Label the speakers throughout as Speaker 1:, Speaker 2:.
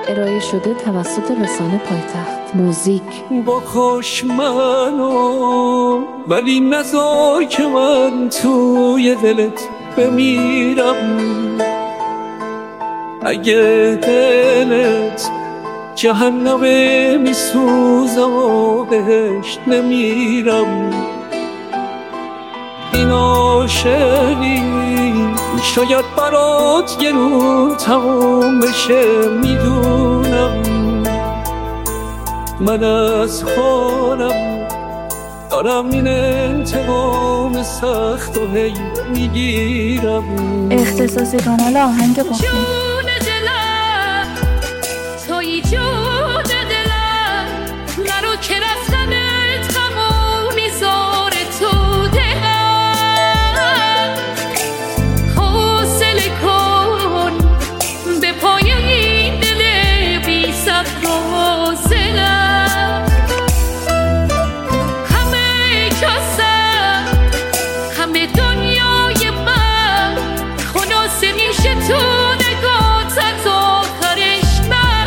Speaker 1: ارائه شده توسط رسانه پایتخت موزیک.
Speaker 2: بکش منو ولی نذار که من توی دلت بمیرم. اگه دلت جهنمه میسوزم و بهش نمیرم. این عاشقی شاید برات گرون تموم بشه، میدونم. من از خودم دارم این انتقام سخت و هی میگیرم.
Speaker 3: اختصاصی کانال آهنگ قفلی.
Speaker 4: جون دلم توی جون دلم، نرو که رفتنت غمو میذاره تو دلم. حوصله کن به پای این دل بی صبر و زلم. همه کسم همه دنیای من خلاصه میشه تو نگات از آخرش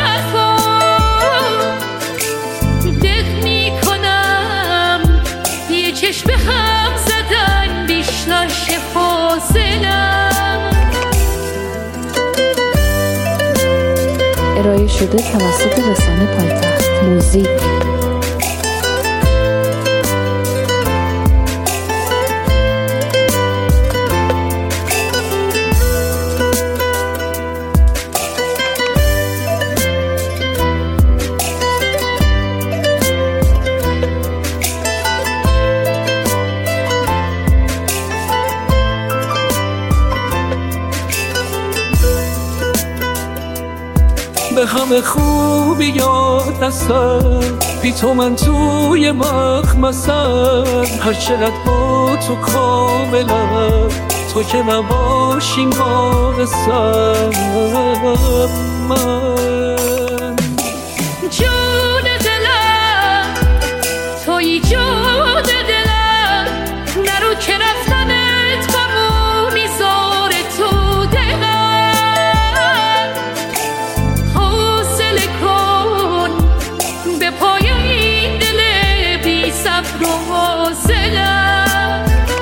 Speaker 4: نکن. دق میکنم یه چشم هم زدن بیشتر فاصلم.
Speaker 1: ارائه شده توسط رسانه پایتخت موزیک.
Speaker 2: به همه خوبیات هستم، بی تو من توی مخمسم. هر چقدر با تو کاملم، تو که نباشی ناقصم. من
Speaker 4: جون دلم توی جون دلم، نرو که رفتنت غمو میذاره تو دلم. حوصله کن به پای این دل بی صبر و حوصلم.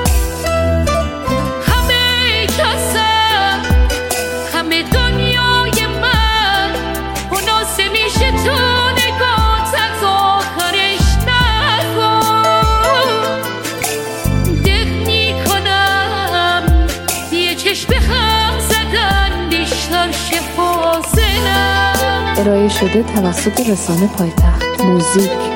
Speaker 4: همه کسم همه دنیای من خلاصه میشه تو نگات از آخرش نکن. دق میکنم یه چشم هم زدن بیشتر فاصلم.
Speaker 1: ارائه شده توسط رسانه پایتخت موزیک.